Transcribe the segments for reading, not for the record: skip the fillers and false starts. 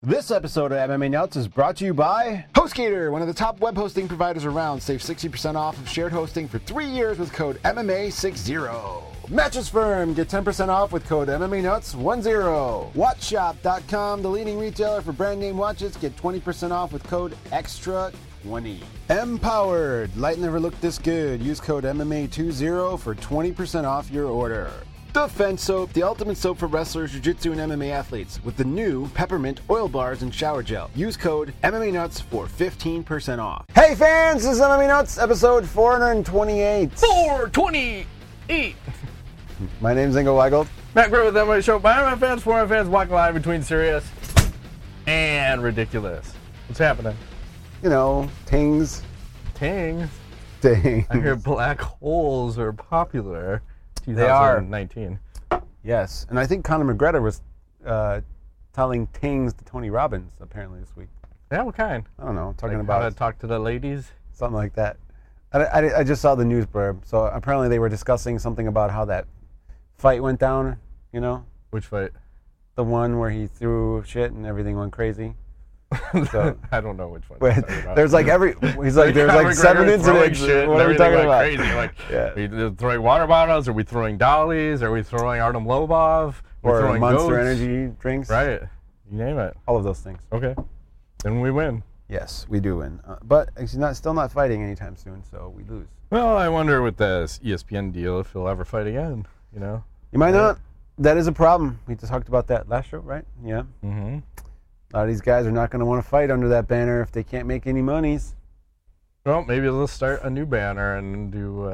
This episode of MMA Nuts is brought to you by HostGator, one of the top web hosting providers around. Save 60% off of shared hosting for 3 years with code MMA60. Mattress Firm, get 10% off with code MMANuts10. Watchshop.com, the leading retailer for brand name watches, get 20% off with code EXTRA20. Empowered, light never looked this good. Use code MMA20 for 20% off your order. Defense Soap, the ultimate soap for wrestlers, jiu-jitsu, and MMA athletes, with the new peppermint oil bars and shower gel. Use code MMA Nuts for 15% off. Hey fans, this is MMA Nuts, episode 428. 428. My name's Ingo Weigold. Matt Griffith, MMA Show. By MMA fans, for MMA fans, walking line between serious and ridiculous. What's happening? You know, tings. Tings. Tings. I hear black holes are popular. They are. 2019. Yes, and I think Conor McGregor was telling tings to Tony Robbins apparently this week. Yeah, what kind? I don't know, talking Like about how to talk to the ladies? something like that. I just saw the news blurb, so apparently they were discussing something about how that fight went down, you know? Which fight? The one where he threw shit and everything went crazy. So, I don't know which one. there's like he's like, there's like 7 incidents. What are we talking about? Crazy. Like, Yeah. we throwing water bottles? Are we throwing dollies? Are we throwing Artem Lobov? Or throwing Monster goats? Energy drinks. Right. You name it. All of those things. Okay. Then we win. Yes, we do win. But he's still not fighting anytime soon, so we lose. Well, I wonder with this ESPN deal if he'll ever fight again, you know? You might not. That is a problem. We just talked about that last show, right? Yeah. Mm-hmm. A lot of these guys are not going to want to fight under that banner if they can't make any monies. Well, maybe they'll start a new banner and do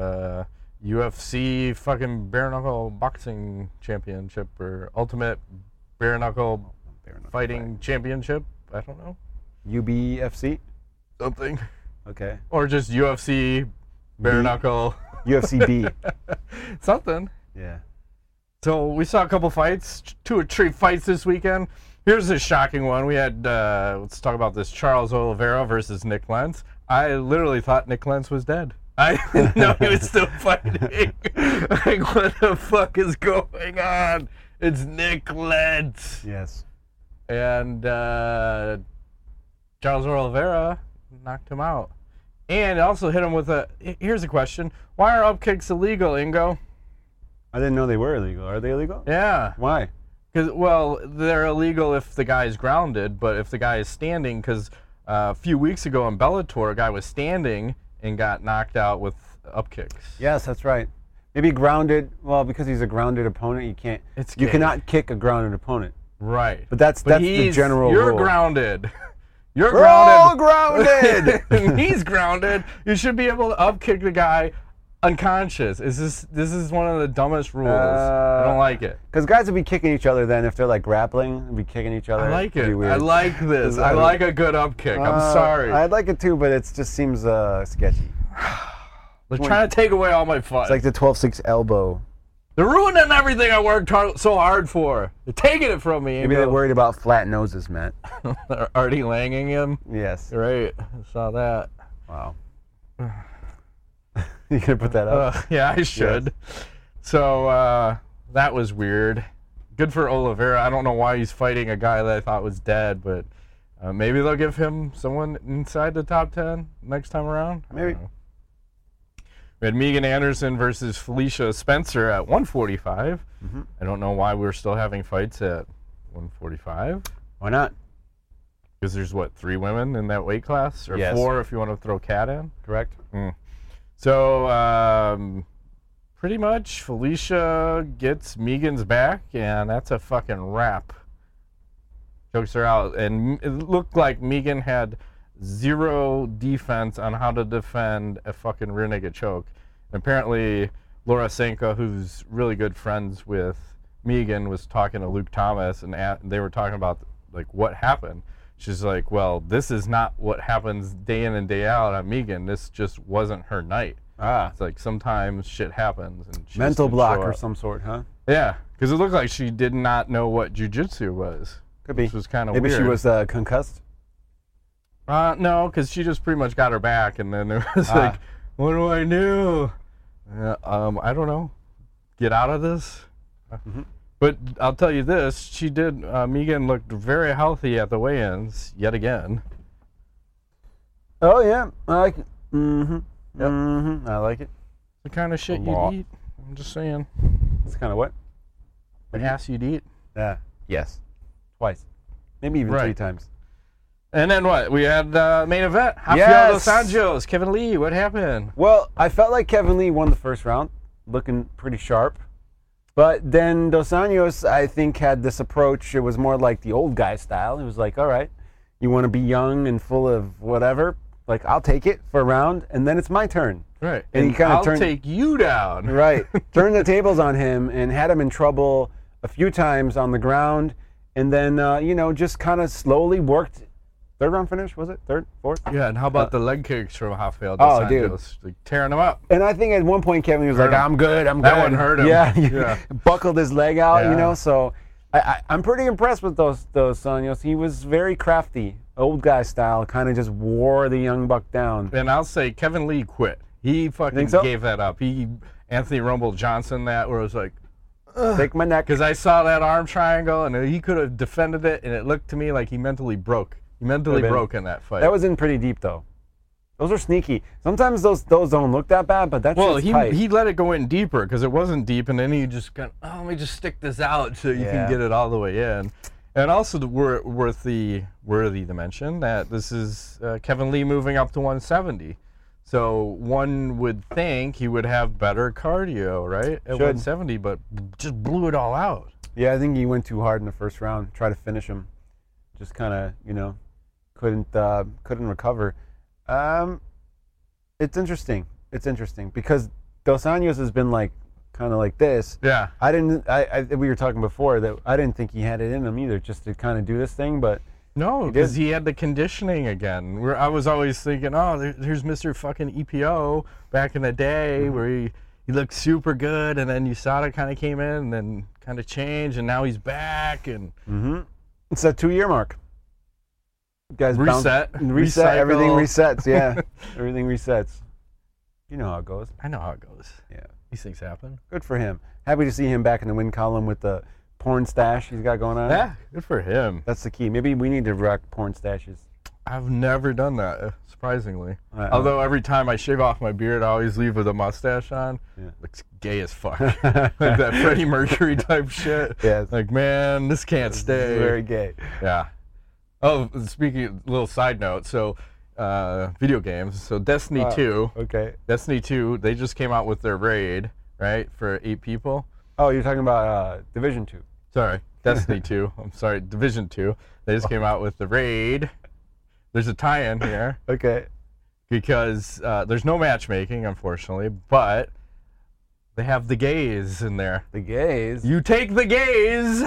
UFC fucking bare knuckle boxing championship or ultimate bare knuckle fighting championship. I don't know. UBFC? Something. Okay. Or just UFC bare knuckle. UFC B. Something. Yeah. So we saw a couple fights, 2 or 3 fights this weekend. Here's a shocking one. We had, let's talk about this, Charles Oliveira versus Nick Lentz. I literally thought Nick Lentz was dead. I didn't know he was still fighting. Like, what the fuck is going on? It's Nick Lentz. Yes. And Charles Oliveira knocked him out. And also hit him with here's a question. Why are up kicks illegal, Ingo? I didn't know they were illegal. Are they illegal? Yeah. Why? Because, well, they're illegal if the guy is grounded, but if the guy is standing, because a few weeks ago in Bellator, a guy was standing and got knocked out with up kicks. Yes, that's right. Maybe grounded. Well, because he's a grounded opponent, you can't. You cannot kick a grounded opponent. Right. But that's the general rule. You're grounded. You're We're grounded. all grounded. And he's grounded. You should be able to up kick the guy unconscious. This is one of the dumbest rules. I don't like it. Because guys would be kicking each other then if they're like grappling, they'd be kicking each other. I like It'd be it. weird. I like this. I like a good up kick. I'm sorry. I'd like it too, but it just seems sketchy. They're trying to take away all my fun. It's like the 12-6 elbow. They're ruining everything I worked so hard for. They're taking it from me. Maybe they're worried about flat noses, Matt. They're already langing him. Yes. Right. I saw that. Wow. You gonna put that up? Yeah, I should. Yes. So that was weird. Good for Oliveira. I don't know why he's fighting a guy that I thought was dead, but maybe they'll give him someone inside the top 10 next time around. Maybe. We had Megan Anderson versus Felicia Spencer at 145. Mm-hmm. I don't know why we're still having fights at 145. Why not? Because there's, 3 women in that weight class? Or yes. 4 if you want to throw Kat in? Correct. So, pretty much Felicia gets Megan's back, and that's a fucking wrap. Chokes her out. And it looked like Megan had 0 defense on how to defend a fucking rear naked choke. And apparently, Laura Sanko, who's really good friends with Megan, was talking to Luke Thomas, and they were talking about, like, what happened. She's like, well, this is not what happens day in and day out on Megan. This just wasn't her night. It's like sometimes shit happens. And she mental block or some sort, huh? Yeah, because it looked like she did not know what jiu-jitsu was. Could be. Which was kind of weird. Maybe she was concussed? No, because she just pretty much got her back, and then it was like, what do I do? I don't know. Get out of this? Mm-hmm. But I'll tell you this, she did, Megan looked very healthy at the weigh-ins, yet again. Oh, yeah. I like it. Mm-hmm. Yep. Mm-hmm. I like it. The kind of shit lot. you'd eat. I'm just saying. It's kind of what? The ass you'd eat. Yeah. Yes. Twice. Maybe even Right. 3 times. And then what? We had main event. Rafael Yes. dos Anjos, Kevin Lee. What happened? Well, I felt like Kevin Lee won the first round, looking pretty sharp. But then Dos Anjos, I think, had this approach. It was more like the old guy style. He was like, all right, you want to be young and full of whatever? Like, I'll take it for a round, and then it's my turn. Right. And he kinda I'll turned- take you down. Right. Turned the tables on him and had him in trouble a few times on the ground. And then, just kind of slowly worked. Third round finish, was it? Third? Fourth? Yeah, and how about the leg kicks from Rafael dos Oh, dude. Anjos? Like, tearing them up. And I think at one point Kevin was Hurt like, him. I'm good. That one hurt him. Yeah. Yeah. Buckled his leg out, Yeah. So I'm pretty impressed with those Anjos. He was very crafty, old guy style, kind of just wore the young buck down. And I'll say Kevin Lee quit. He fucking Think so? gave that up. He Anthony Rumble Johnson that where it was like, Take my neck. because I saw that arm triangle and he could have defended it, and it looked to me like he mentally broke. He mentally Could've been. broke in that fight. That was in pretty deep, though. Those are sneaky. Sometimes those don't look that bad, but that's well, just tight. he let it go in deeper because it wasn't deep, and then he just got, let me just stick this out so you Yeah. can get it all the way in. And also worthy to mention that this is Kevin Lee moving up to 170. So one would think he would have better cardio, right, at Should. 170, but just blew it all out. Yeah, I think he went too hard in the first round. Tried to finish him. Just kind of, couldn't recover. It's interesting. It's interesting because Dos Anjos has been like kind of like this. Yeah. We were talking before that I didn't think he had it in him either, just to kind of do this thing. But No, did. because he had the conditioning again. I was always thinking, here's Mr. fucking EPO back in the day where he looked super good, and then USADA kind of came in and then kind of changed, and now he's back and it's that 2-year mark. Guys bounce- Reset. reset. Everything Recycle. resets. Yeah, everything resets. You know how it goes. I know how it goes. Yeah, These things happen. good for him. Happy to see him back in the win column with the porn stash he's got going on. Yeah, good for him. That's the key. Maybe we need to rock porn stashes. I've never done that, surprisingly. I- Although every time I shave off my beard, I always leave with a mustache on. Yeah. Looks gay as fuck. Like that Freddie Mercury type shit. Yes. Like, man, this can't stay. Very gay. Yeah. Oh, speaking, little side note. So, video games. So, Destiny 2. Okay. Destiny 2, they just came out with their raid, right, for 8 people. Oh, you're talking about Division 2. Sorry, Destiny 2. I'm sorry, Division 2. They just came out with the raid. There's a tie-in here Okay. because there's no matchmaking, unfortunately, but they have the gays in there. The gays. You take the gays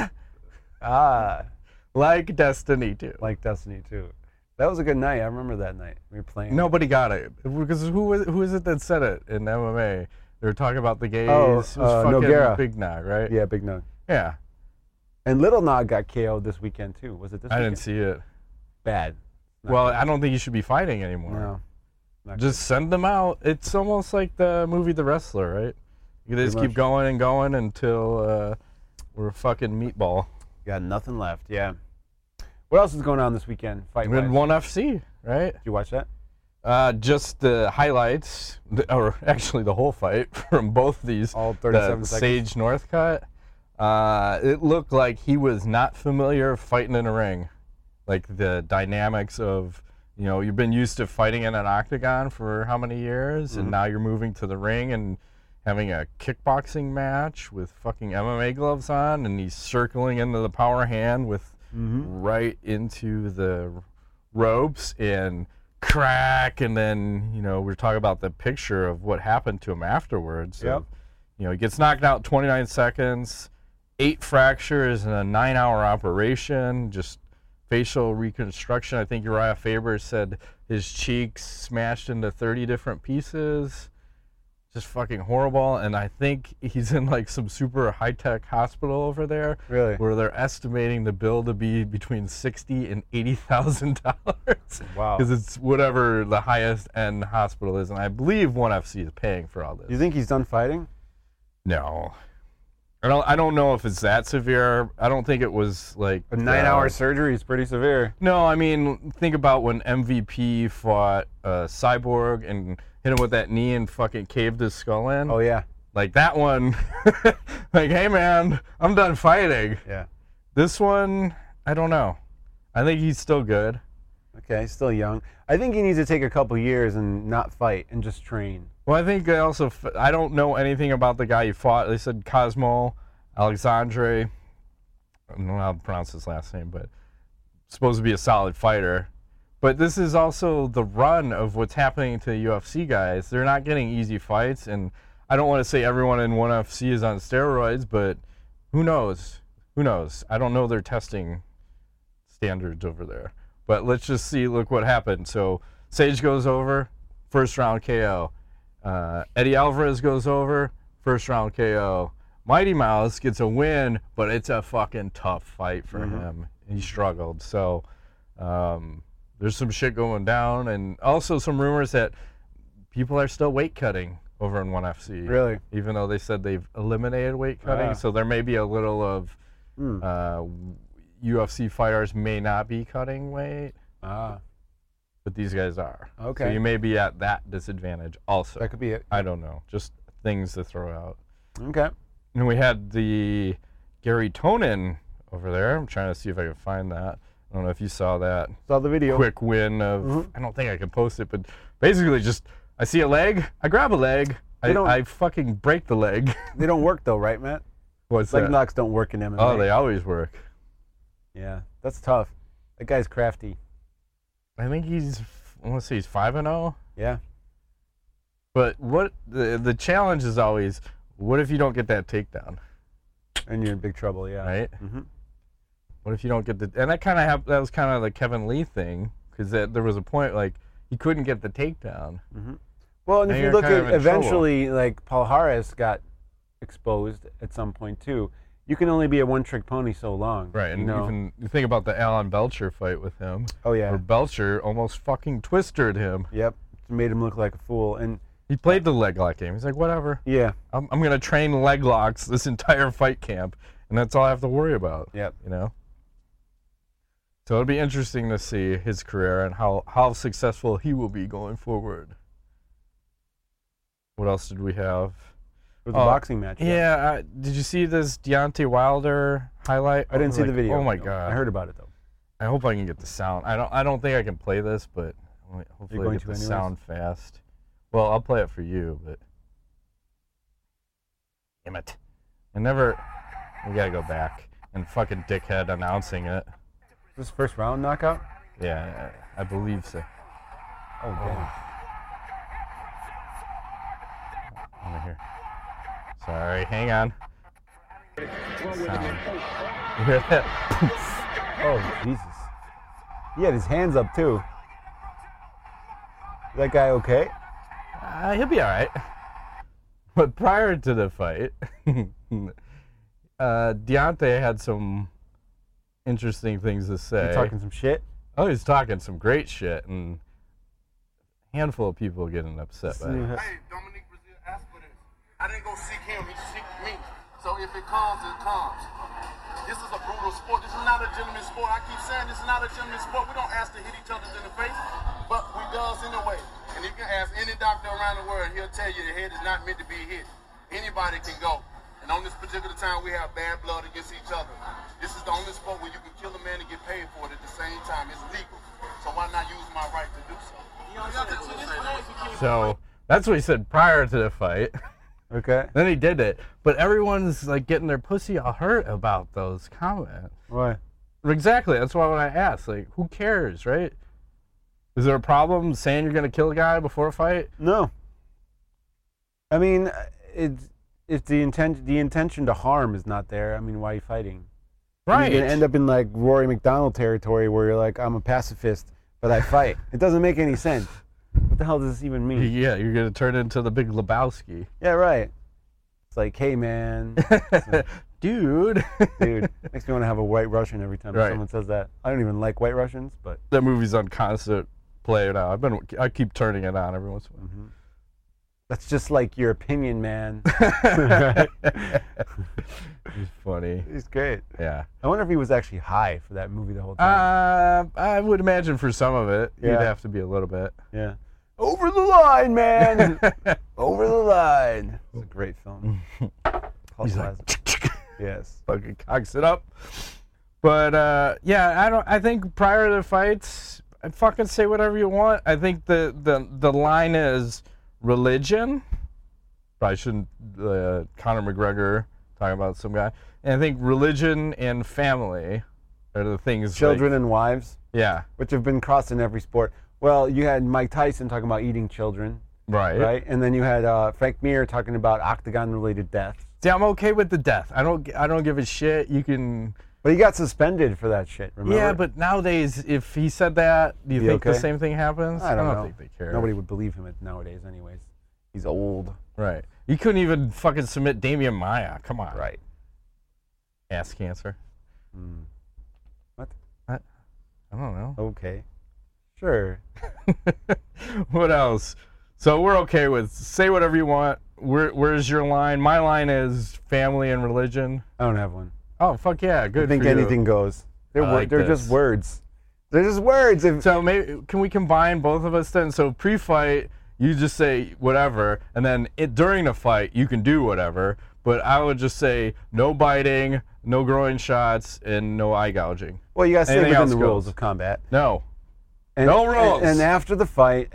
like Destiny 2. Like Destiny 2. That was a good night. I remember that night. We were playing. Nobody got it because who is it that said it in MMA? They were talking about the gays. Oh, it was fucking Nogueira. Big Nog, right? Yeah, Big Nog. Yeah. And Little Nog got KO'd this weekend too. Was it this I weekend? didn't see it. Bad. Not Well, good. I don't think you should be fighting anymore. No. Not Just send them out. It's almost like the movie The Wrestler, right? You just Pretty keep much. going and going until we're a fucking meatball. good. Got nothing left. Yeah. What else is going on this weekend? Fight We had wise. one FC, right? Did you watch that? Just the highlights, or actually the whole fight from both these. All 37 the seconds. Sage Northcutt. It looked like he was not familiar fighting in a ring. Like the dynamics of, you've been used to fighting in an octagon for how many years, and now you're moving to the ring and having a kickboxing match with fucking MMA gloves on, and he's circling into the power hand with right into the ropes and crack, and then we're talking about the picture of what happened to him afterwards. Yep. He gets knocked out 29 seconds, 8 fractures in a 9-hour operation, just facial reconstruction. I think Uriah Faber said his cheeks smashed into 30 different pieces. Just fucking horrible. And I think he's in like some super high-tech hospital over there. Really? Where they're estimating the bill to be between $60,000 and $80,000. Wow. Because it's whatever the highest end hospital is. And I believe ONE FC is paying for all this. You think he's done fighting? No. I don't know if it's that severe. I don't think it was like A 9-hour surgery is pretty severe. No, I mean, think about when MVP fought Cyborg and hit him with that knee and fucking caved his skull in. Oh, yeah. Like that one, like, hey man, I'm done fighting. Yeah. This one, I don't know. I think he's still good. Okay, still young. I think he needs to take a couple years and not fight and just train. Well, I think I don't know anything about the guy he fought. They said Cosmo Alexandre. I don't know how to pronounce his last name, but supposed to be a solid fighter. But this is also the run of what's happening to the UFC guys. They're not getting easy fights, and I don't want to say everyone in ONE FC is on steroids, but who knows? Who knows? I don't know their testing standards over there. But let's just see, look what happened. So Sage goes over, first round KO. Eddie Alvarez goes over, first round KO. Mighty Mouse gets a win, but it's a fucking tough fight for him. He struggled. So there's some shit going down, and also some rumors that people are still weight cutting over in ONE FC. Really? Even though they said they've eliminated weight cutting. So there may be a little of UFC fighters may not be cutting weight. But these guys are. Okay. So you may be at that disadvantage also. That could be it. I don't know. Just things to throw out. Okay. And we had the Gary Tonin over there. I'm trying to see if I can find that. I don't know if you saw that. Saw the video. Quick win of, I don't think I can post it, but basically just, I see a leg, I grab a leg, I fucking break the leg. They don't work though, right, Matt? What's Leg that? knocks don't work in MMA. Oh, they always work. Yeah, that's tough. That guy's crafty. I think I want to say he's 5-0. Yeah. But what the challenge is always, what if you don't get that takedown? And you're in big trouble, yeah. Right? Mm-hmm. What if you don't get the... And that was kind of the Kevin Lee thing, because there was a point, like, he couldn't get the takedown. Mm-hmm. Well, and if you look at eventually, like, Paul Harris got exposed at some point, too. You can only be a one-trick pony so long. Right, and even you think about the Alan Belcher fight with him. Oh, yeah. Where Belcher almost fucking twisted him. Yep, made him look like a fool. And he played the leg lock game. He's like, whatever. Yeah. I'm going to train leg locks this entire fight camp, and that's all I have to worry about. Yep. You know? So it'll be interesting to see his career and how successful he will be going forward. What else did we have? It was a boxing match. Yeah. Did you see this Deontay Wilder highlight? I didn't see the video. Oh my god! I heard about it though. I hope I can get the sound. I don't think I can play this, but hopefully I get the sound fast. Well, I'll play it for you, but damn it! We gotta go back and fucking dickhead announcing it. This first round knockout? Yeah, I believe so. Oh damn! Over here. Sorry, hang on. Sound. You hear that? Oh, Jesus. He had his hands up, too. Is that guy okay? He'll be all right. But prior to the fight, Deontay had some interesting things to say. You talking some shit? Oh, he's talking some great shit, and a handful of people getting upset by it. Hey, Dominique Brazil asked for this. I didn't go seek him, he seeked me. So if it comes, it comes. This is a brutal sport. This is not a gentleman's sport. I keep saying this is not a gentleman's sport. We don't ask to hit each other in the face, but we does anyway. And you can ask any doctor around the world, he'll tell you the head is not meant to be hit. Anybody can go. And on this particular time, we have bad blood against each other. This is the only sport where you can kill a man and get paid for it at the same time. It's legal. So why not use my right to do so? So that's what he said prior to the fight. Okay. Then he did it. But everyone's like getting their pussy all hurt about those comments. Why? Exactly. That's why when I asked, like, who cares, right? Is there a problem saying you're going to kill a guy before a fight? No. I mean, if the intention to harm is not there, I mean, why are you fighting? Right. You're going to end up in like Rory McDonald territory where you're like, I'm a pacifist, but I fight. It doesn't make any sense. What the hell does this even mean? Yeah, you're going to turn into the Big Lebowski. Yeah, right. It's like, hey, man. Dude. Dude, makes me want to have a White Russian every time someone says that. I don't even like White Russians, but... That movie's on constant play now. I keep turning it on every once in a while. That's just like your opinion, man. He's funny. He's great. Yeah. I wonder if he was actually high for that movie the whole time. I would imagine for some of it, Yeah. you'd have to be a little bit. Yeah. Over the line, man. Over the line. It's a great film. He's like, Yes. fucking cocks it up. But yeah, I think prior to the fights, I'd fucking say whatever you want. I think the line is religion. Probably shouldn't Conor McGregor talking about some guy. And I think religion and family are the things. Children and wives, Yeah. which have been crossed in every sport. Well, you had Mike Tyson talking about eating children, Right. right? And then you had Frank Mir talking about octagon-related deaths. See, I'm okay with the death. I don't give a shit. You can. But he got suspended for that shit, remember? Yeah, but nowadays, if he said that, do you Be think the okay? same thing happens? I don't know. think they care. Nobody would believe him nowadays anyways. He's old. Right. You couldn't even fucking submit Damian Maya. Come on. Right. Ass cancer. What? I don't know. Okay. Sure. What else? So we're okay with say whatever you want. Where's your line? My line is family and religion. I don't have one. Oh, fuck yeah. Good I think for you. anything goes. They're, I like they're this. just words. They're just words. So maybe can we combine both of us then? So pre-fight, you just say whatever, and then during the fight, you can do whatever. But I would just say no biting, no groin shots, and no eye gouging. Well, you got to stay Anything within else the goes. rules of combat. No. And, No rules. And after the fight,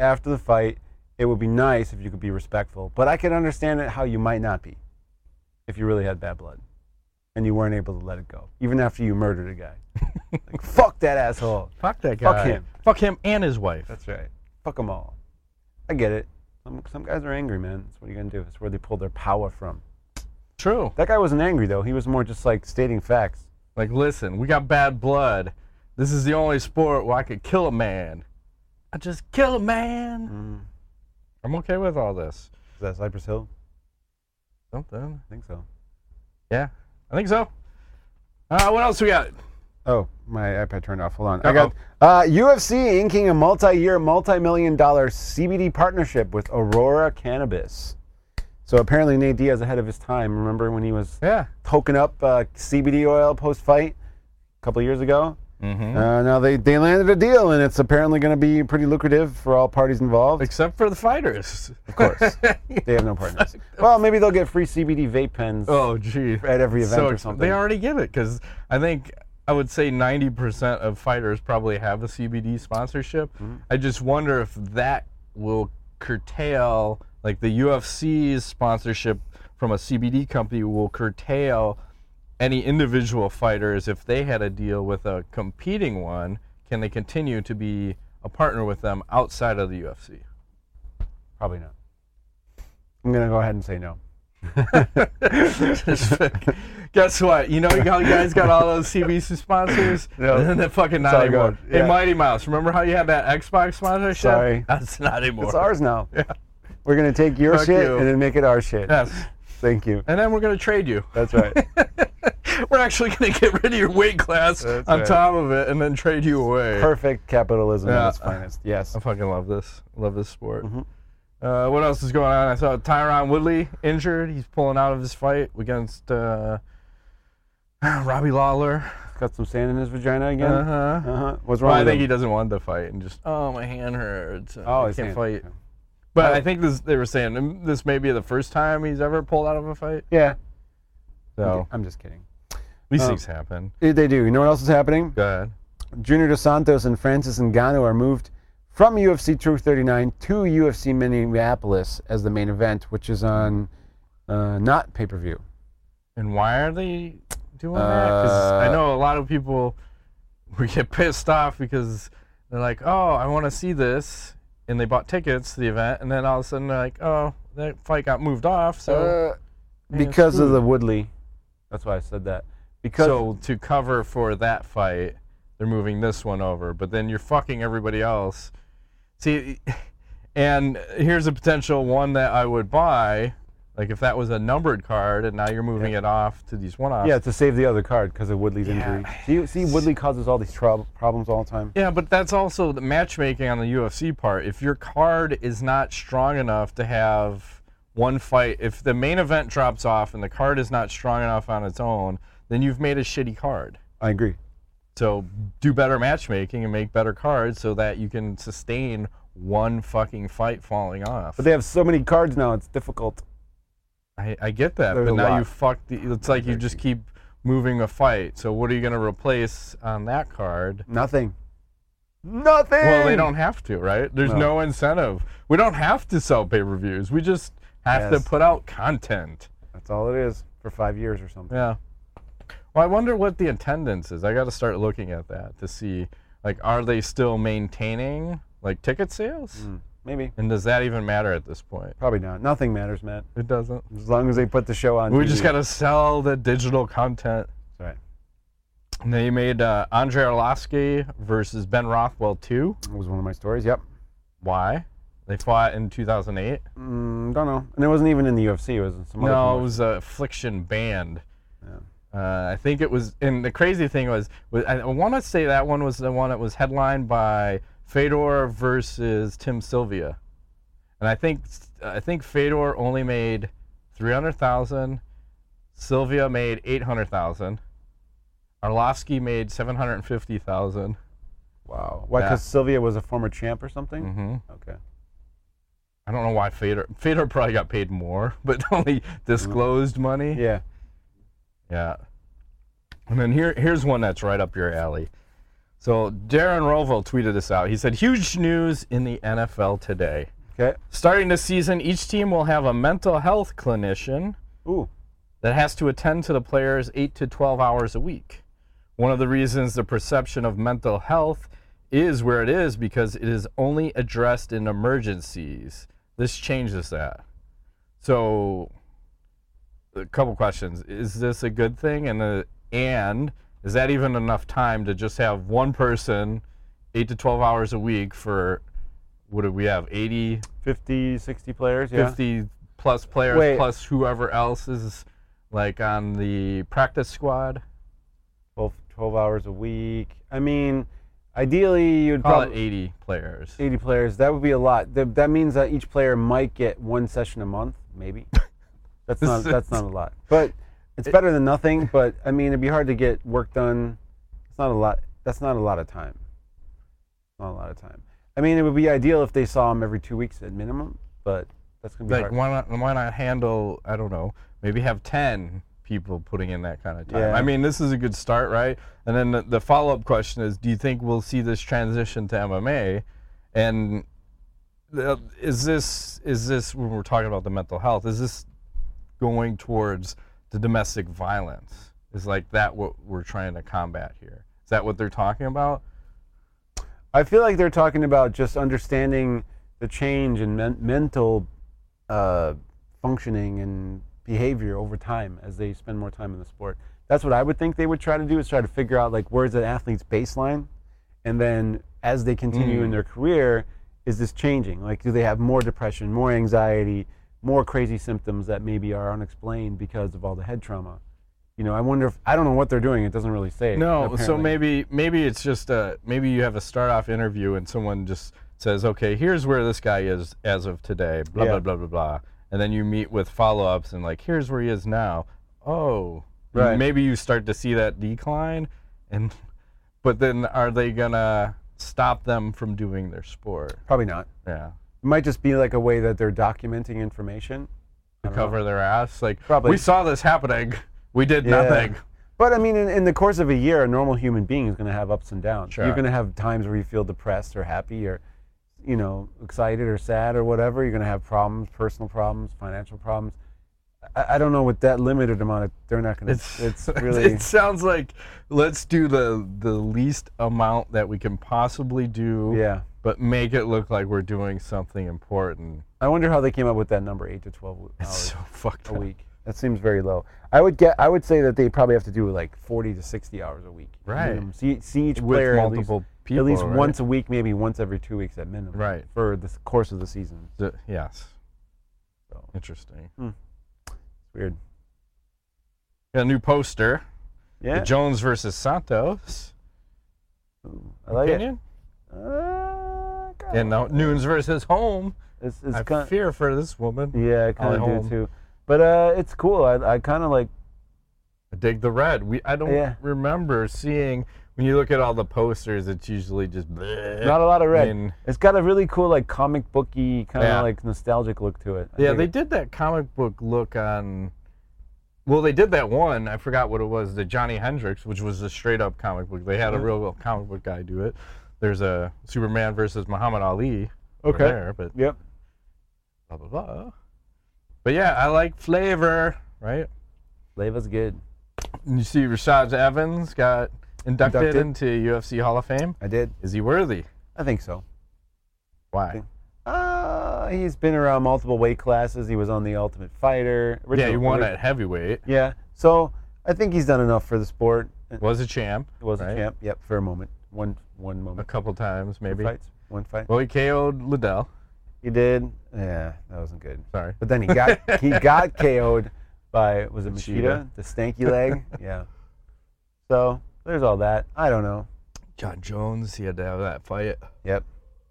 it would be nice if you could be respectful. But I can understand it how you might not be, if you really had bad blood, and you weren't able to let it go, even after you murdered a guy. Like, fuck that asshole. Fuck that guy. Fuck him. Fuck him and his wife. That's right. Fuck them all. I get it. Some guys are angry, man. That's what you're gonna do. That's where they pull their power from. True. That guy wasn't angry though. He was more just like stating facts. Like, listen, we got bad blood. This is the only sport where I could kill a man. I just kill a man. I'm okay with all this. Is that Cypress Hill? Something. I think so. Yeah, I think so. What else we got? Oh, my iPad turned off. Hold on. Uh-oh. I got UFC inking a multi-year, multi-million-dollar CBD partnership with Aurora Cannabis. So apparently Nate Diaz ahead of his time. Remember when he was Yeah. toking up CBD oil post-fight a couple years ago? Mm-hmm. Now they landed a deal, and it's apparently going to be pretty lucrative for all parties involved. Except for the fighters. Of course. They have no partners. Well, maybe they'll get free CBD vape pens Oh, gee. at every event or something. They already get it because I think I would say 90% of fighters probably have a CBD sponsorship. I just wonder if that will curtail, like the UFC's sponsorship from a CBD company will curtail any individual fighters if they had a deal with a competing one. Can they continue to be a partner with them outside of the UFC? Probably not. I'm going to go ahead and say no. Guess what? You know how you guys got all those CBC sponsors? No. And then they're fucking not all anymore. good. Hey, Yeah. Mighty Mouse, remember how you had that Xbox sponsorship? Sorry. That's not anymore. It's ours now. We're going to take your Fuck shit you. and then make it our shit. Yes. Thank you. And then we're going to trade you. That's right. We're actually going to get rid of your weight class That's on right. top of it and then trade you away. Perfect capitalism Yeah. at its finest. Yes. I fucking love this. Love this sport. Mm-hmm. What else is going on? I saw Tyron Woodley injured. He's pulling out of his fight against Robbie Lawler. Got some sand in his vagina again? Uh-huh. What's Well, wrong I with think him? he doesn't want to fight and just, my hand hurts. I his can't hand. fight. Okay. But Oh. I think they were saying this may be the first time he's ever pulled out of a fight. Yeah. So I'm just kidding. these things happen. They do. You know what else is happening? Go ahead. Junior Dos Santos and Francis Ngannou are moved from UFC 239 to UFC Minneapolis as the main event, which is on not pay-per-view. And why are they doing that? Because I know a lot of people we get pissed off because they're like, oh, I want to see this. And they bought tickets to the event. And then all of a sudden they're like, oh, that fight got moved off. So Because of the Woodley. That's why I said that. Because So to cover for that fight, they're moving this one over. But then you're fucking everybody else. See, and here's a potential one that I would buy. Like if that was a numbered card and now you're moving it off to these one-offs. yeah, to save the other card because of Woodley's injury. See, Woodley causes all these problems all the time. Yeah, but that's also the matchmaking on the UFC part. If your card is not strong enough to have one fight. If the main event drops off and the card is not strong enough on its own, then you've made a shitty card. I agree. So do better matchmaking and make better cards so that you can sustain one fucking fight falling off. But they have so many cards now, it's difficult. I get that, There's but a now lot. you fucked. It's like you just keep moving a fight. So what are you going to replace on that card? Nothing. Well, they don't have to, right? There's No. no incentive. We don't have to sell pay-per-views. We just have to Yes. put out content. That's all it is for 5 years or something. Yeah. Well, I wonder what the attendance is. I got to start looking at that to see, like, are they still maintaining, like, ticket sales? Maybe. And does that even matter at this point? Probably not. Nothing matters, Matt. It doesn't. As long as they put the show on We TV. just got to sell the digital content. That's right. And they made Andre Arlovsky versus Ben Rothwell 2. That was one of my stories. Yep. Why? They fought in 2008. Don't know. And it wasn't even in the UFC. It was in some other No, it promotion. was a Affliction band. Yeah. I think it was, and the crazy thing was I want to say that one was the one that was headlined by Fedor versus Tim Sylvia, and I think Fedor only made 300,000, Sylvia made 800,000, Arlovsky made 750,000. Wow. Why? Yeah. Because Sylvia was a former champ or something? Mm-hmm. Okay. I don't know why Fedor probably got paid more, but only disclosed money. Yeah. Yeah. And then here's one that's right up your alley. So Darren Rovell tweeted this out. He said, huge news in the NFL today. Okay. Starting this season, each team will have a mental health clinician Ooh. that has to attend to the players 8 to 12 hours a week. One of the reasons the perception of mental health is where it is because it is only addressed in emergencies. This changes that. So a couple questions. Is this a good thing? And is that even enough time to just have one person 8 to 12 hours a week for, what do we have, 80, 50, 60 players? Yeah. 50 plus players Wait. plus whoever else is like on the practice squad? 12 hours a week. I mean, ideally, you'd Call it probably 80 players. 80 players. That would be a lot. That means that each player might get one session a month, maybe. That's not a lot. But it's better than nothing. But I mean, it'd be hard to get work done. It's not a lot. That's not a lot of time. Not a lot of time. I mean, it would be ideal if they saw him every 2 weeks at minimum. But that's gonna be Like, hard. why not handle, I don't know, maybe have 10 people putting in that kind of time. Yeah. I mean, this is a good start, right? And then the follow-up question is, do you think we'll see this transition to MMA? And is this when we're talking about the mental health, is this going towards the domestic violence? Is like that what we're trying to combat here? Is that what they're talking about? I feel like they're talking about just understanding the change in mental functioning and behavior over time as they spend more time in the sport. That's what I would think they would try to do, is try to figure out like where's an athlete's baseline, and then as they continue in their career, is this changing? Like, do they have more depression, more anxiety, more crazy symptoms that maybe are unexplained because of all the head trauma? You know, I wonder if, I don't know what they're doing. It doesn't really say. No, so apparently. maybe it's just maybe you have a start-off interview and someone just says, okay, here's where this guy is as of today, blah, Yeah. blah, blah, blah, blah. And then you meet with follow-ups and like, here's where he is now. Oh, Right. Maybe you start to see that decline, but then are they gonna stop them from doing their sport? Probably not. Yeah, It might just be like a way that they're documenting information. I don't know. cover their ass. Like, Probably. we saw this happening. We did Yeah. nothing. But I mean, in the course of a year, a normal human being is going to have ups and downs. Sure. You're going to have times where you feel depressed or happy or, you know, excited or sad or whatever. You're going to have problems, personal problems, financial problems. I don't know, with that limited amount of, they're not going to. It's really. It sounds like let's do the least amount that we can possibly do. Yeah. But make it look like we're doing something important. I wonder how they came up with that number, 8 to 12 It's hours so fucked a up. week. That seems very low. I would say that they probably have to do like 40 to 60 hours a week. Right. Minimum. See each With player multiple people, at least right? once a week, maybe once every 2 weeks at minimum. Right. For the course of the season. Yes. So Interesting. it's weird. Got a new poster. Yeah. The Jones versus Santos. I like Opinion? it. And Nunes versus Home. It's I kind fear for this woman. yeah, I kind All at of home. do too. But it's cool. I kind of like. I dig the red. I don't Yeah. remember seeing, when you look at all the posters, it's usually just bleh. Not a lot of red. I mean, It's got a really cool, like, comic booky kind of Yeah. like nostalgic look to it. I yeah, dig they it. did that comic book look on. Well, they did that one. I forgot what it was. The Johnny Hendrix, which was a straight up comic book. They had a real comic book guy do it. There's a Superman versus Muhammad Ali. over Okay. There, but Yep. blah blah blah. But yeah, I like flavor. Right. Leva's good. And you see, Rashad Evans got inducted Inducted. into UFC Hall of Fame. I did. Is he worthy? I think so. Why? He's been around multiple weight classes. He was on The Ultimate Fighter. Yeah, he won at at heavyweight. Yeah. So I think he's done enough for the sport. Was a champ. He was right? a champ. Yep, for a moment. One A moment. couple times, maybe. One fight. Well, he KO'd Liddell. He did. Yeah, that wasn't good. Sorry. But then he got KO'd by, was it Machida. Machida? The stanky leg? Yeah. So there's all that. I don't know. John Jones, he had to have that fight. Yep.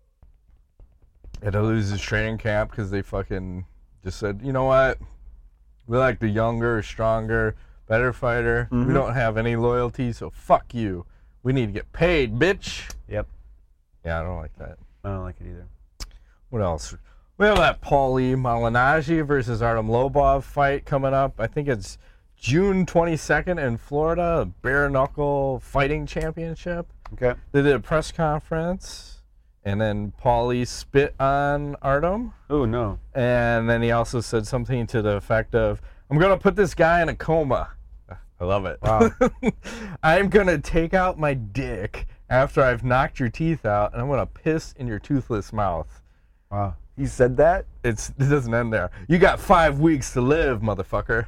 Had to lose his training camp because they fucking just said, you know what? We like the younger, stronger, better fighter. We Mhm. don't have any loyalty, so fuck you. We need to get paid, bitch. Yep. Yeah, I don't like that. I don't like it either. What else? We have that Paulie Malignaggi versus Artem Lobov fight coming up. I think it's June 22nd in Florida, bare knuckle fighting championship. Okay. They did a press conference, and then Paulie spit on Artem, Oh, no. and then he also said something to the effect of, "I'm gonna put this guy in a coma." I love it. Wow. I'm gonna take out my dick after I've knocked your teeth out, and I'm gonna piss in your toothless mouth. Wow. He said that? It doesn't end there. You got 5 weeks to live, motherfucker.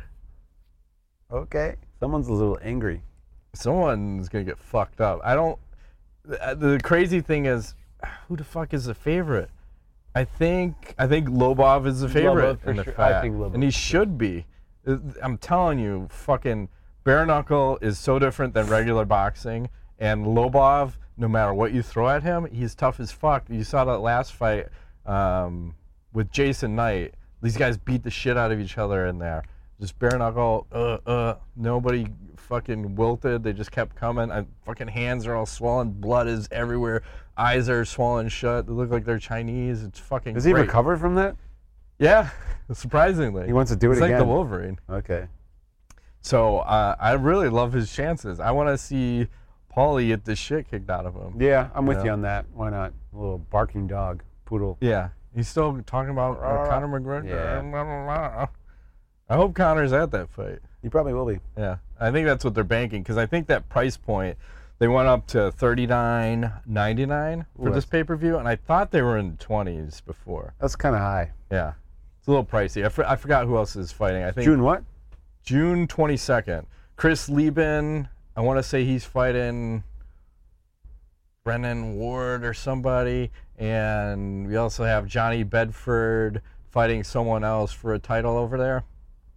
Okay. Someone's a little angry. Someone's gonna get fucked up. I don't. The crazy thing is, who the fuck is the favorite? I think Lobov is the favorite Lobov for in the sure. I fight, think Lobov and he for sure. should be. I'm telling you, fucking bare knuckle is so different than regular boxing, and Lobov, no matter what you throw at him, he's tough as fuck. You saw that last fight with Jason Knight. These guys beat the shit out of each other in there. Just bare knuckle, nobody fucking wilted. They just kept coming. Fucking hands are all swollen. Blood is everywhere. Eyes are swollen shut. They look like they're Chinese. It's fucking Has he great. recovered from that? Yeah, surprisingly. He wants to do it It's like again. the Wolverine. Okay. So I really love his chances. I want to see Paulie get the shit kicked out of him. Yeah, I'm with Yeah. you on that. Why not? A little barking dog. Poodle. Yeah. He's still talking about Conor McGregor. Yeah. Blah, blah, blah. I hope Conor's at that fight. He probably will be. Yeah, I think that's what they're banking, because I think that price point, they went up to $39.99 for Ooh, this that's- pay-per-view, and I thought they were in the 20s before. That's kind of high. Yeah, it's a little pricey. I forgot who else is fighting. I think June what? June 22nd. Chris Lieben, I want to say he's fighting Brennan Ward or somebody, and we also have Johnny Bedford fighting someone else for a title over there.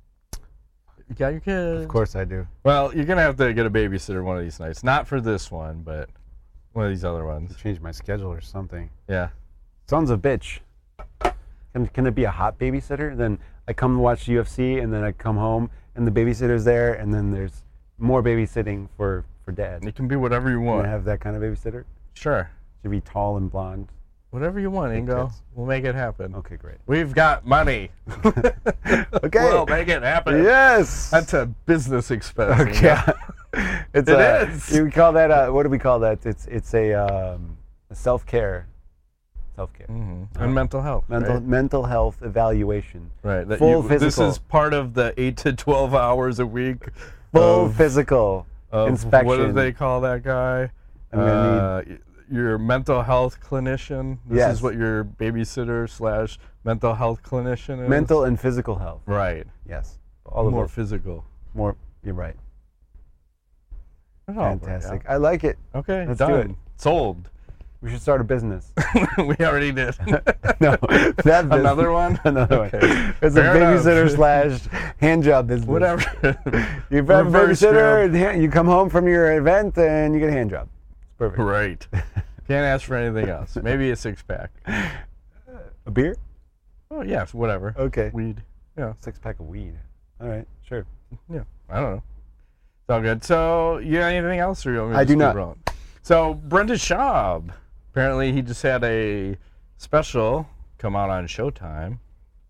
You got your kids? Of course I do. Well, you're going to have to get a babysitter one of these nights. Not for this one, but one of these other ones. Change my schedule or something. Yeah. Son's a bitch. Can it be a hot babysitter? Then I come to watch UFC, and then I come home, and the babysitter's there, and then there's more babysitting for dad. It can be whatever you Can want. I have that kind of babysitter? Sure. Should be tall and blonde. Whatever you want, Big Ingo. tits. We'll make it happen. Okay, great. We've got money. Okay. We'll make it happen. Yes. That's a business expense. Okay. It's It a, is. You call that what do we call that? It's a self-care. Self-care. And mental health. Mental health evaluation. Right. That Full This physical. is part of the 8 to 12 hours a week. Full of- physical of inspection. What do they call that guy? I'm gonna Your mental health clinician. This Yes. is what your babysitter / mental health clinician is. Mental and physical health. Right. Yes. All of More those. physical. More. You're right. It'll all work Fantastic. I like it. out. Okay. Let's done. do it. Sold. We should start a business. We already did. No, that business. Another one? Another Okay. one. It's Fair a enough. babysitter / hand job business. Whatever. You have a Reverse babysitter, job. you come home from your event, and you get a hand job. It's perfect. Right. Can't ask for anything else. Maybe a 6-pack. A beer? Oh, yeah, whatever. Okay. Weed. Yeah. 6-pack of weed. All right, sure. Yeah. I don't know. It's all good. So, you got anything else? Or you want me to I do just not. keep rolling? So, Brendan Schaub. Apparently, he just had a special come out on Showtime.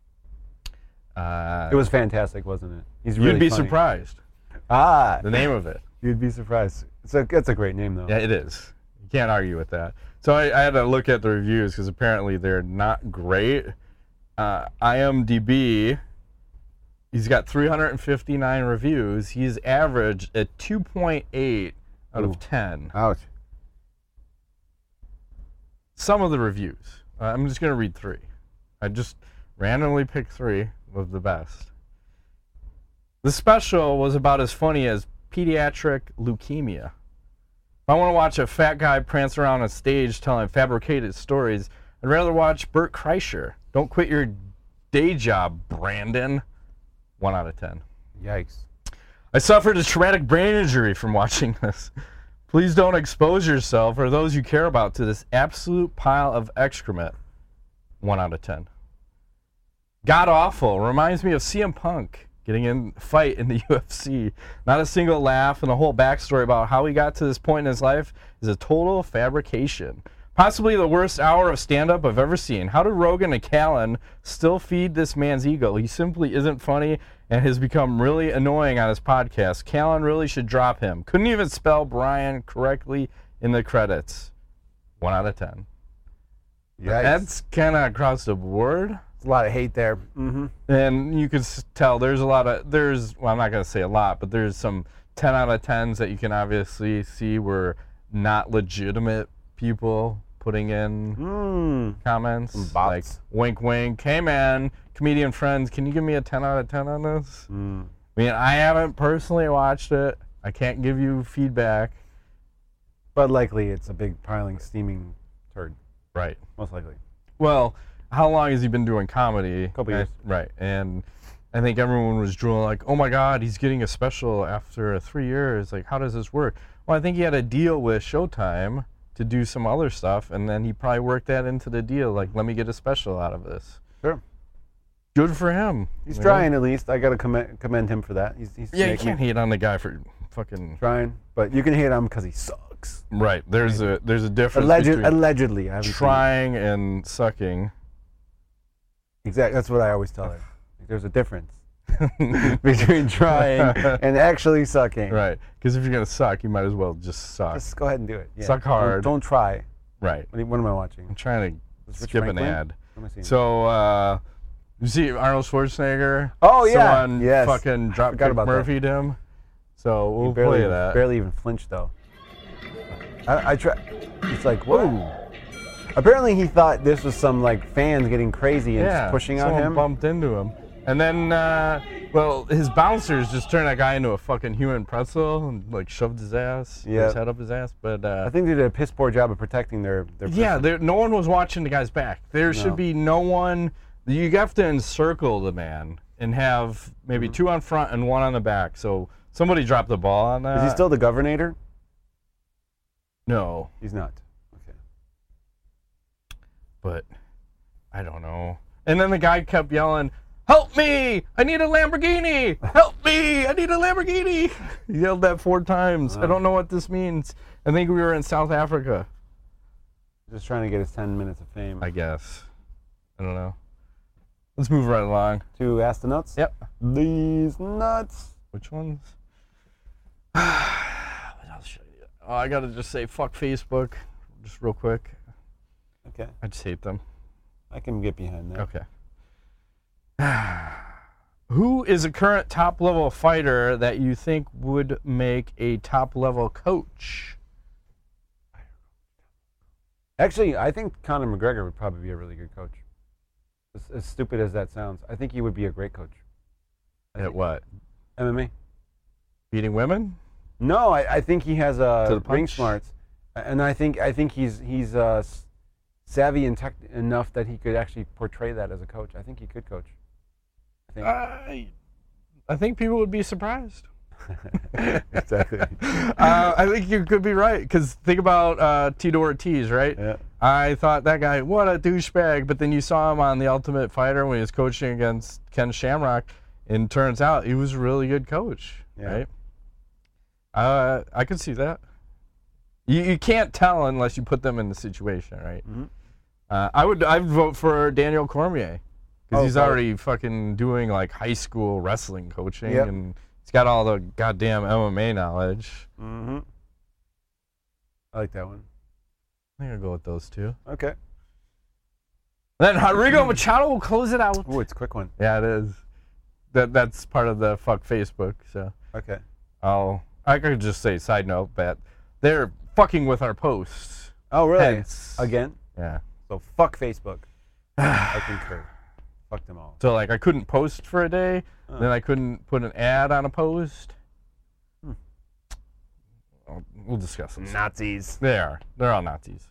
It was fantastic, wasn't it? He's really You'd be funny. surprised. Ah, The name of it. you'd be surprised. That's a great name, though. Yeah, it is. You can't argue with that. So I had to look at the reviews because apparently they're not great. IMDb, he's got 359 reviews. He's averaged at 2.8 out of 10. Ouch. Some of the reviews. I'm just going to read 3. I just randomly picked 3 of the best. The special was about as funny as pediatric leukemia. If I want to watch a fat guy prance around on stage telling fabricated stories, I'd rather watch Bert Kreischer. Don't quit your day job, Brandon. 1 out of 10. Yikes. I suffered a traumatic brain injury from watching this. Please don't expose yourself or those you care about to this absolute pile of excrement. 1 out of 10. God awful. Reminds me of CM Punk getting in a fight in the UFC. Not a single laugh, and the whole backstory about how he got to this point in his life is a total fabrication. Possibly the worst hour of stand-up I've ever seen. How do Rogan and Callen still feed this man's ego? He simply isn't funny and has become really annoying on his podcast. Callen really should drop him. Couldn't even spell Brian correctly in the credits. 1 out of 10. Yikes. That's kind of across the board. There's a lot of hate there. Mm-hmm. And you can tell there's a lot of, well, I'm not going to say a lot, but there's some 10 out of 10s that you can obviously see were not legitimate people putting in comments. Some bots. Like, wink, wink. Hey, man, comedian friends, can you give me a 10 out of 10 on this? I mean, I haven't personally watched it. I can't give you feedback. But likely it's a big piling, steaming turd. Right. Most likely. Well, how long has he been doing comedy? A couple years. Right. And I think everyone was drooling like, oh my God, he's getting a special after 3 years. Like, how does this work? Well, I think he had a deal with Showtime to do some other stuff, and then he probably worked that into the deal. Like, let me get a special out of this. Sure. Good for him. He's trying at least. I got to commend him for that. He's Yeah, you making can't hate on the guy for fucking... trying, but you can hate on him because he sucks. Right. There's a difference between Allegedly. I haven't seen trying and sucking. it. Exactly. That's what I always tell her. There's a difference between trying and actually sucking. Right. Because if you're going to suck, you might as well just suck. Just go ahead and do it. Yeah. Suck hard. Don't try. Right. What am I watching? I'm trying to Is Rich skip an Franklin? ad. What am I seeing? So, you see Arnold Schwarzenegger? Oh, yeah. Someone Yes. fucking Forgot dropkick about that. Murphy'd him. So we'll barely, play that. Barely even flinched though. I try. It's like whoa. Apparently he thought this was some like fans getting crazy and just pushing on someone him. bumped into him. And then, well, his bouncers just turned that guy into a fucking human pretzel and like shoved his ass, his head up his ass. But I think they did a piss poor job of protecting their yeah, no one was watching the guy's back. There should be no one. You have to encircle the man and have maybe 2 on front and 1 on the back. So somebody dropped the ball on that. Is he still the governor? No. He's not. Okay. But I don't know. And then the guy kept yelling, "Help me! I need a Lamborghini! Help me! I need a Lamborghini!" He yelled that 4 times. I don't know what this means. I think we were in South Africa. Just trying to get his 10 minutes of fame. I guess. I don't know. Let's move right along. To Ask the Nuts? Yep. These nuts. Which ones? What else should I do? Oh, I gotta just say fuck Facebook, just real quick. Okay. I just hate them. I can get behind that. Okay. Who is a current top-level fighter that you think would make a top-level coach? Actually, I think Conor McGregor would probably be a really good coach. As stupid as that sounds, I think he would be a great coach. At what? MMA? Beating women? No, I think he has the ring punch? smarts, and I think he's savvy and enough that he could actually portray that as a coach. I think he could coach. I think people would be surprised. Exactly. I think you could be right, because think about Tito Ortiz, right? Yeah. I thought that guy, what a douchebag. But then you saw him on The Ultimate Fighter when he was coaching against Ken Shamrock, and turns out he was a really good coach, right? I could see that. You can't tell unless you put them in the situation, right? Mm-hmm. I'd vote for Daniel Cormier because he's right. already fucking doing like high school wrestling coaching, Yep. and he's got all the goddamn MMA knowledge. Mm-hmm. I like that one. I think I'll go with those two. Okay. Then Rodrigo Machado will close it out. Oh, it's a quick one. Yeah, it is. That's part of the fuck Facebook. So Okay. I could just say side note that they're fucking with our posts. Oh, really? Hence- Again? Yeah. So fuck Facebook. I concur. Fuck them all. So like I couldn't post for a day, then I couldn't put an ad on a post. We'll discuss this. Nazis. They're all Nazis.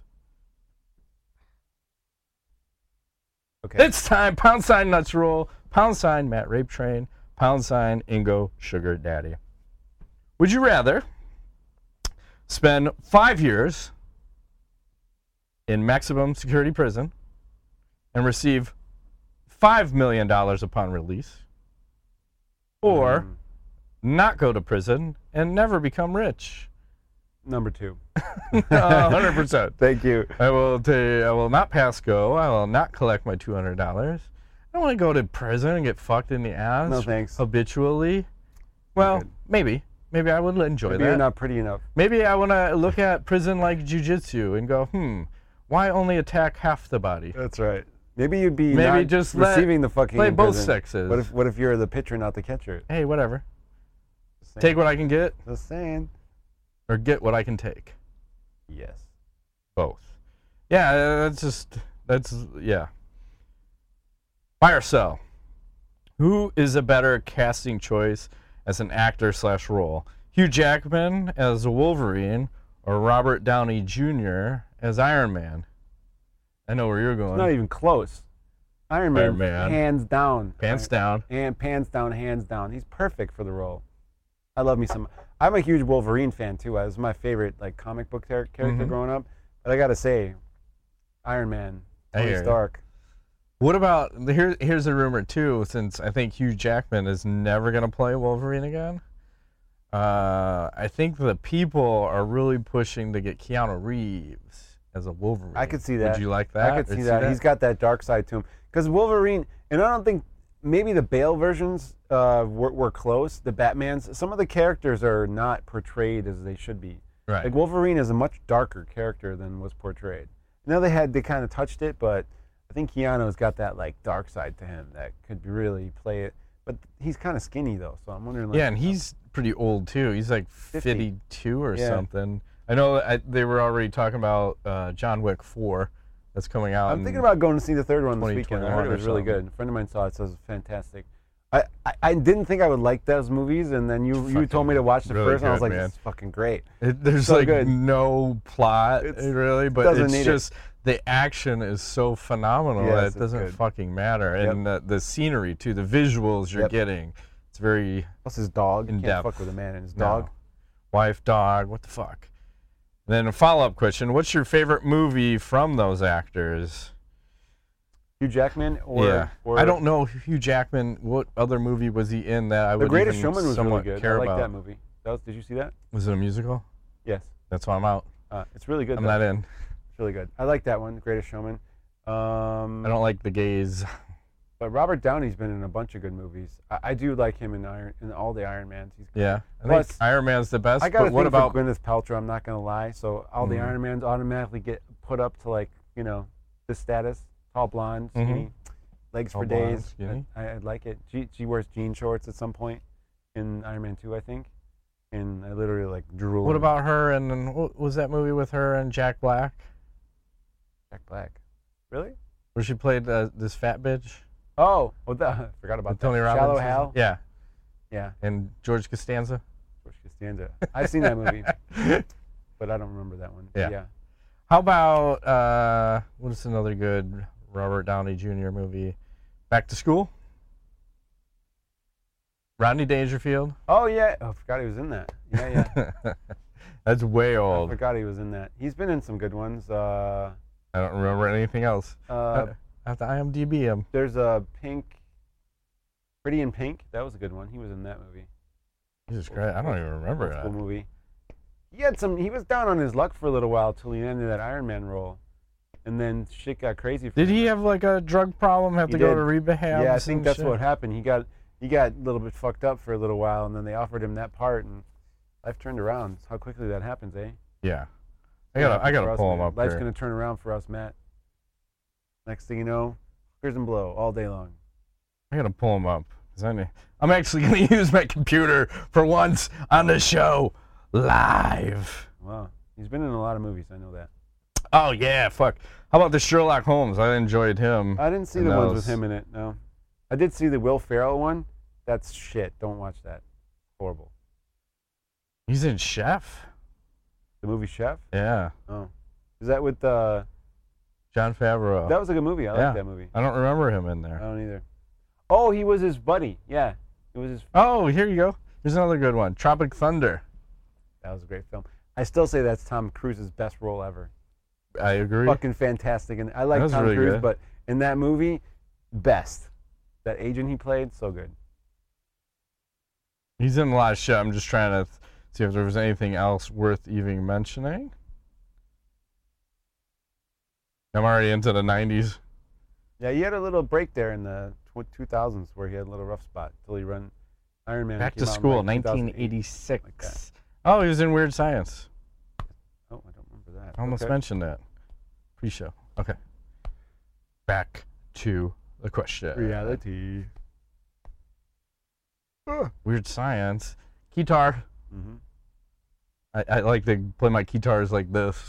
Okay. It's time. Pound sign nuts roll. Pound sign Matt Rape Train. Pound sign Ingo Sugar Daddy. Would you rather spend 5 years in maximum security prison and receive $5 million upon release, or not go to prison and never become rich? Number 2. 100%. Thank you. I will not pass go. I will not collect my $200. I don't want to go to prison and get fucked in the ass. No, thanks. Habitually. Well, good. maybe I would enjoy Maybe that. you're not pretty enough. Maybe I want to look at prison like jiu-jitsu and go, why only attack half the body? That's right. Maybe you'd be Maybe not just receiving the fucking play in both prison. sexes. What if you're the pitcher, not the catcher? Hey, whatever. Just saying. Take what I can get, Just saying. or get what I can take. Yes. Both. Yeah, yeah. Buy or sell. Who is a better casting choice as an actor / role? Hugh Jackman as a Wolverine or Robert Downey Jr. as Iron Man? I know where you're going. It's not even close. Iron Man, hands down. Pants down. And pants down, hands down. He's perfect for the role. I love me some. I'm a huge Wolverine fan too. It was my favorite like comic book character growing up. But I gotta say, Iron Man, Tony Stark. What about here's a rumor too, since I think Hugh Jackman is never gonna play Wolverine again. I think the people are really pushing to get Keanu Reeves as a Wolverine. I could see that. Would you like that? I could see that. He's got that dark side to him. Because Wolverine, and I don't think maybe the Bale versions were close. The Batmans, some of the characters are not portrayed as they should be. Right. Like Wolverine is a much darker character than was portrayed. Now they kind of touched it, but I think Keanu's got that like dark side to him that could really play it. But he's kind of skinny though, so I'm wondering. Like, yeah, and he's pretty old too. He's like 52 or something. I know they were already talking about John Wick 4 that's coming out. I'm thinking about going to see the third one this weekend. I heard it was really something. good. A friend of mine saw it, says it's fantastic. I didn't think I would like those movies, and then you told me to watch the really first, and I was good, like, man. this is fucking great. There's So like good. no plot really, but doesn't it's need just the action is so phenomenal Yes, that it's it doesn't good. fucking matter. Yep. And the scenery too, the visuals you're Yep. getting, it's very Plus his dog. You in can't depth. fuck with a man and his No. dog. Wife, dog, what the fuck? And then a follow-up question: what's your favorite movie from those actors? Hugh Jackman or I don't know Hugh Jackman. What other movie was he in that I The would Greatest even Showman was really somewhat good. care I like about? that movie. Did you see that? Was it a musical? Yes. That's why I'm out. It's really good. I'm though. not in. It's really good. I like that one, The Greatest Showman. I don't like the gays. But Robert Downey's been in a bunch of good movies. I do like him in all the Iron Mans. He's great. Yeah, I Plus, think Iron Man's the best. I got a but what thing about for Gwyneth Paltrow. I'm not gonna lie. So all the Iron Mans automatically get put up to like this status: tall, blonde, skinny, legs Tall, for blonde, days. skinny. I like it. She wears jean shorts at some point in Iron Man 2, I think, and I literally like drool. What about her and what was that movie with her and Jack Black, Jack Black? Really? where she played this fat bitch? Oh, I forgot about With Tony that. Robbins. Shallow Hal. Yeah, Yeah, and George Costanza. George Costanza. I've seen that movie, but I don't remember that one. Yeah. Yeah. How about what is another good Robert Downey Jr. movie? Back to School. Rodney Dangerfield. Oh yeah. Oh, I forgot he was in that. Yeah, yeah. That's way I old. forgot he was in that. He's been in some good ones. I I don't remember anything else. I have to IMDb him. There's a Pretty in Pink. That was a good one. He was in that movie. Jesus Christ, I don't even remember that. Cool movie. He was down on his luck for a little while till he ended that Iron Man role, and then shit got crazy. Did he have like a drug problem? Have to go to rehab? Yeah, I think that's what happened. He got a little bit fucked up for a little while, and then they offered him that part, and life turned around. How quickly that happens, eh? Yeah. I gotta pull him up. Life's gonna turn around for us, Matt. Next thing you know, hookers and blow all day long. I gotta pull him up. I'm actually gonna use my computer for once on the show live. Wow, he's been in a lot of movies. I know that. Oh yeah, fuck. How about the Sherlock Holmes? I enjoyed him. I didn't see the ones with him in it. No, I did see the Will Ferrell one. That's shit. Don't watch that. Horrible. He's in Chef. The movie Chef? Yeah. Oh. Is that with Jon Favreau? That was a good movie. I like that movie. I don't remember him in there. I don't either. Oh, he was his buddy. Yeah. It was his. Oh, here you go. Here's another good one. Tropic Thunder. That was a great film. I still say that's Tom Cruise's best role ever. I agree. Fucking fantastic. And I like Tom Cruise, good. But in that movie, best. That agent he played, so good. He's in a lot of shit. I'm just trying to see if there was anything else worth even mentioning. I'm already into the 90s. Yeah, he had a little break there in the 2000s where he had a little rough spot until he ran Iron Man. Back to School, 1986. Like oh, he was in Weird Science. Oh, I don't remember that. I almost mentioned that. Pre-show. Okay. Back to the question. Reality. Weird Science. Guitar. Mm-hmm. I like to play my guitars like this.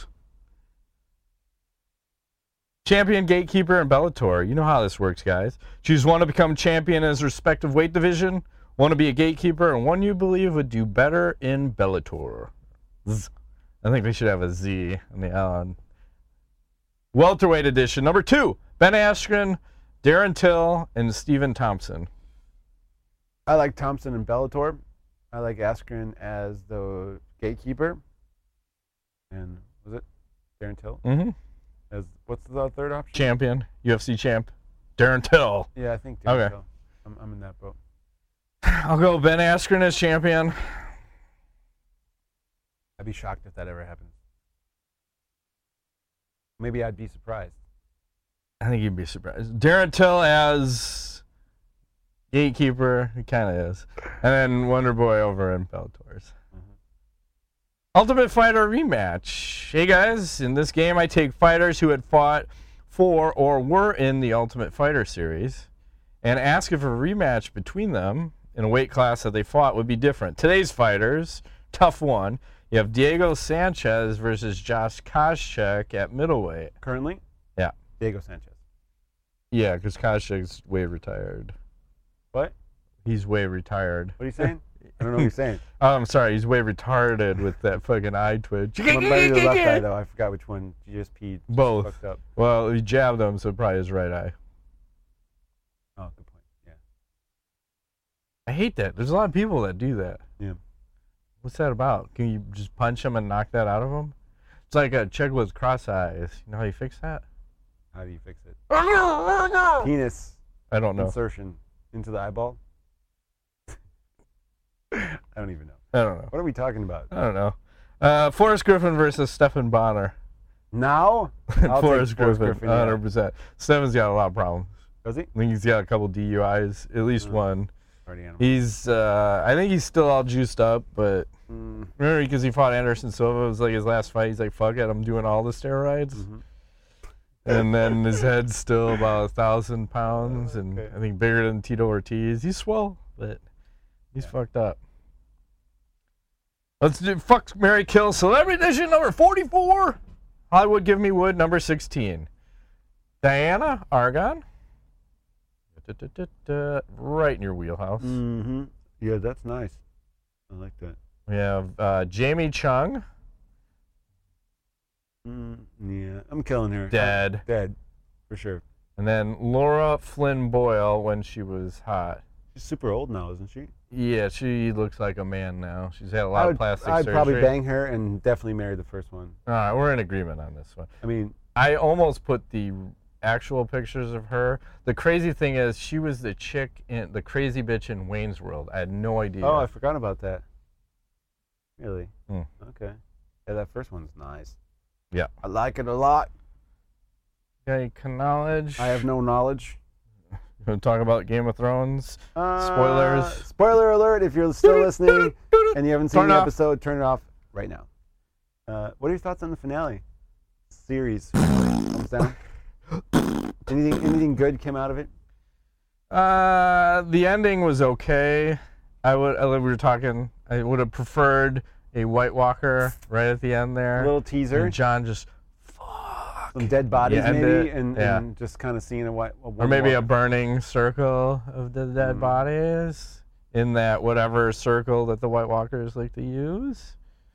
Champion, Gatekeeper, and Bellator. You know how this works, guys. Choose one to become champion in his respective weight division, one to be a gatekeeper, and one you believe would do better in Bellator. I think they should have a Z on the L. Welterweight edition. Number 2, Ben Askren, Darren Till, and Stephen Thompson. I like Thompson and Bellator. I like Askren as the gatekeeper. And was it Darren Till? Mm-hmm. As what's the third option? Champion, UFC champ, Darren Till. Yeah, I think Darren Till. I'm in that boat. I'll go Ben Askren as champion. I'd be shocked if that ever happens. Maybe I'd be surprised. I think you'd be surprised. Darren Till as gatekeeper, he kind of is. And then Wonder Boy over in Bellator's. Ultimate Fighter rematch. Hey guys, in this game I take fighters who had fought for or were in the Ultimate Fighter series and ask if a rematch between them in a weight class that they fought would be different. Today's fighters, tough one. You have Diego Sanchez versus Josh Koscheck at middleweight. Currently? Yeah. Diego Sanchez. Yeah, because Koscheck's way retired. What? He's way retired. What are you saying? I don't know what you're saying. Oh, I'm sorry. He's way retarded with that fucking eye twitch. Maybe the left eye, though. I forgot which one. You just peed. Both. Fucked up. Well, he jabbed him, so probably his right eye. Oh, good point. Yeah. I hate that. There's a lot of people that do that. Yeah. What's that about? Can you just punch him and knock that out of him? It's like a chick with cross eyes. You know how you fix that? How do you fix it? Penis. I don't know. Insertion into the eyeball. I don't even know. I don't know. What are we talking about? I don't know. Forrest Griffin versus Stephan Bonner. Now? Forrest Griffin, 100%. Stephan's got a lot of problems. Does he? I think he's got a couple DUIs, at least one. Animal. He's, I think he's still all juiced up, but remember because he fought Anderson Silva, it was like his last fight. He's like, fuck it, I'm doing all the steroids. Mm-hmm. And then his head's still about 1,000 pounds, and I think bigger than Tito Ortiz. He's swell, but he's fucked up. Let's do Fuck, Marry, Kill Celebrity Edition number 44. Hollywood Give Me Wood number 16. Diana Argon. Right in your wheelhouse. Mm-hmm. Yeah, that's nice. I like that. We have Jamie Chung. Yeah, I'm killing her. Dead. Dead, for sure. And then Laura Flynn Boyle when she was hot. She's super old now, isn't she? Yeah, she looks like a man now. She's had a lot of plastic surgery. I'd probably bang her and definitely marry the first one. All right, we're in agreement on this one. I mean, I almost put the actual pictures of her. The crazy thing is, she was the chick in the crazy bitch in Wayne's World. I had no idea. Oh, I forgot about that. Really? Hmm. Okay. Yeah, that first one's nice. Yeah. I like it a lot. Okay, knowledge. I have no knowledge. You want to talk about Game of Thrones? Spoilers. Spoiler alert, if you're still listening and you haven't seen Turn the it off. episode, turn it off right now. What are your thoughts on the finale? Series. Thumbs down. Anything good came out of it? The ending was okay. We were talking. I would have preferred a White Walker right at the end there. A little teaser. And John just Some dead bodies Yeah, maybe, yeah. and just kind of seeing a white. or maybe a burning circle of the dead bodies in that whatever circle that the White Walkers like to use.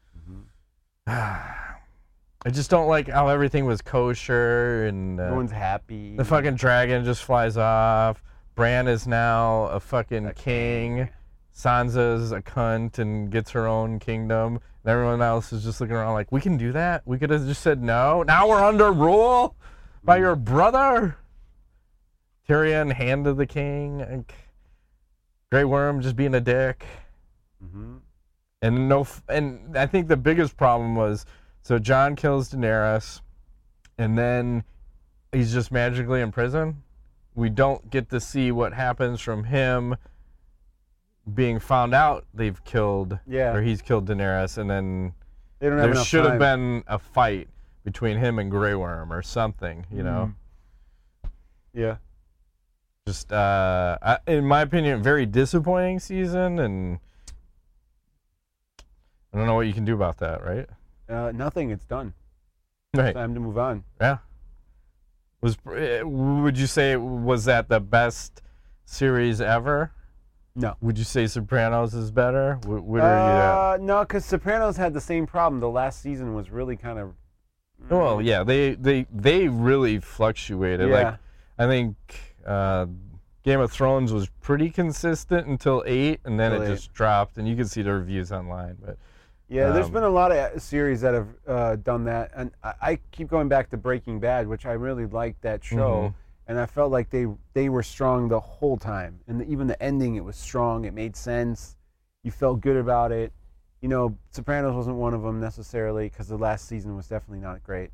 I just don't like how everything was kosher and Everyone's happy. the fucking dragon just flies off. Bran is now a fucking king. Sansa's a cunt and gets her own kingdom. And everyone else is just looking around like, we can do that? We could have just said no. Now we're under rule by your brother. Tyrion, hand of the king. Like, Grey Worm just being a dick. Mm-hmm. And I think the biggest problem was, so Jon kills Daenerys, and then he's just magically in prison. We don't get to see what happens from him being found out they've killed, or he's killed Daenerys, and then They don't have there enough should have time. been a fight between him and Grey Worm or something, you know? Yeah. Just, in my opinion, very disappointing season, and I don't know what you can do about that, right? Nothing. It's done. Right. Time to move on. Yeah. Would you say was that the best series ever? No. Would you say Sopranos is better? Where are you No, because Sopranos had the same problem. The last season was really kind of. at? Well, yeah, they really fluctuated. Yeah. Like, I think Game of Thrones was pretty consistent until 8, and then Until it 8. just dropped. And you can see the reviews online, but Yeah, there's been a lot of series that have done that, and I keep going back to Breaking Bad, which I really liked that show, and I felt like they were strong the whole time, and even the ending, it was strong. It made sense. You felt good about it. You know, Sopranos wasn't one of them necessarily because the last season was definitely not great.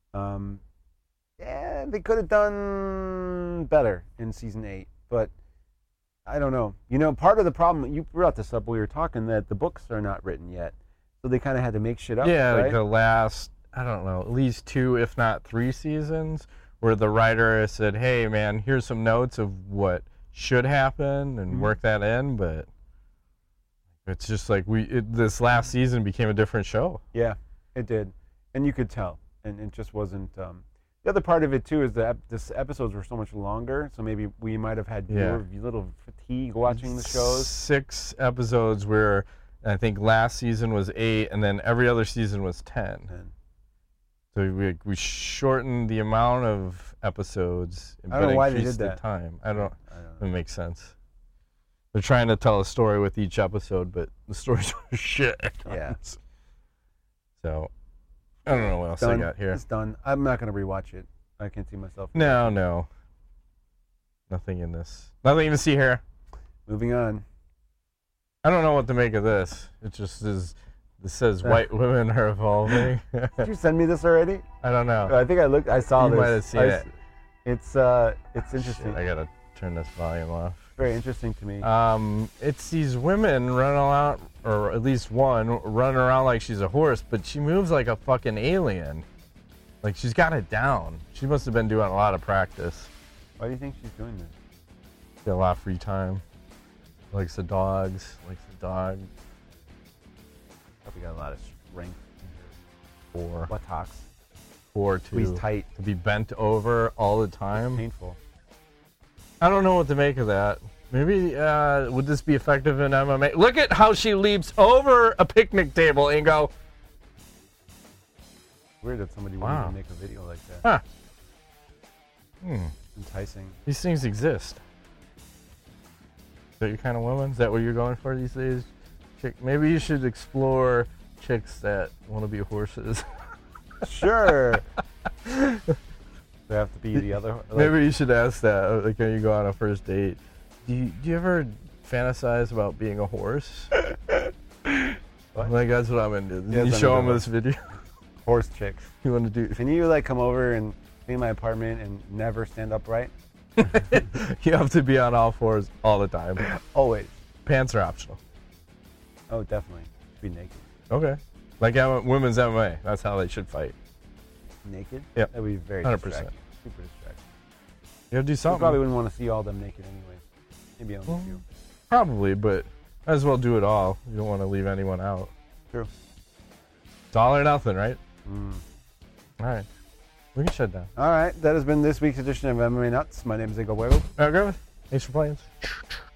Yeah, they could have done better in season 8, but I don't know. You know, part of the problem, you brought this up when we were talking, that the books are not written yet. So they kind of had to make shit up, yeah, right? like the last, I don't know, at least 2, if not 3 seasons, where the writer said, hey, man, here's some notes of what should happen and work that in, but it's just like this last season became a different show. Yeah, it did. And you could tell. And it just wasn't... the other part of it, too, is that this episodes were so much longer, so maybe we might have had little fatigue watching the shows. 6 episodes where I think last season was 8, and then every other season was 10. So we shortened the amount of episodes, I don't know why they increased did the that. time. I don't know. It makes sense. They're trying to tell a story with each episode, but the stories are shit at Yeah. times. So I don't know what else I got here. It's done. I'm not going to rewatch it. I can't see myself. No. Nothing in this. Nothing to see here. Moving on. I don't know what to make of this. It just is. This says white women are evolving. Did you send me this already? I don't know. I think I saw You this. might have seen it. It's interesting. Shit, I gotta turn this volume off. Very interesting to me. It's these women running around, or at least one running around like she's a horse, but she moves like a fucking alien. Like she's got it down. She must have been doing a lot of practice. Why do you think she's doing this? She's got a lot of free time. Likes the dogs. Likes the dog. Probably got a lot of strength. Or Buttocks. to tight. to be bent over all the time. Painful. I don't know what to make of that. Maybe would this be effective in MMA? Look at how she leaps over a picnic table and go. Weird that somebody would Wow. even make a video like that. Huh. Enticing. These things exist. Is that your kind of woman? Is that what you're going for these days? Maybe you should explore chicks that want to be horses. Sure. They have to be the other. Like, Maybe you should ask that. Like, when you go on a first date, do you ever fantasize about being a horse? What? Like, that's what I'm into. Yes, You I'm show into them this video. horse chicks. You want to do? Can you like come over and clean my apartment and never stand upright? You have to be on all fours all the time. Always. Pants are optional. Oh, definitely. Be naked. Okay. Like women's MMA. That's how they should fight. Naked? Yep. That would be very 100%. distracting. Super distracting. You have to do You something. probably wouldn't want to see all them naked anyways. Maybe only a few. Probably, but might as well do it all. You don't want to leave anyone out. True. It's all or nothing, right? Mm. All right. We can shut down. All right. That has been this week's edition of MMA Nuts. My name is Igor Huevo. All right, Griffith. Thanks for playing.